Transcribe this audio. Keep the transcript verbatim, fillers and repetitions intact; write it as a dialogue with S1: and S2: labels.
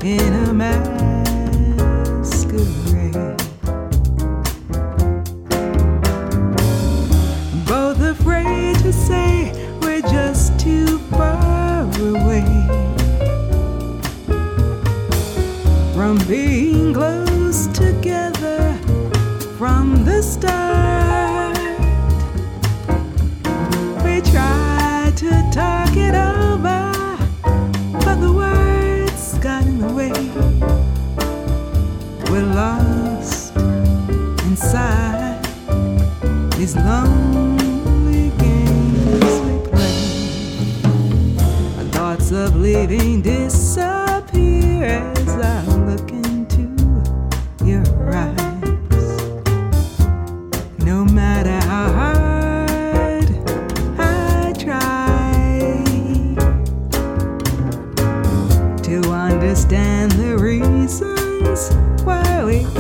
S1: in a masquerade. Both afraid to say we're just too far away from being close together from the start. We tried to talk it over, but the words got in the way. We're lost inside these lonely games we play. Our thoughts of leaving disappear as I look into your eyes. No matter how hard I try to understand the reasons why we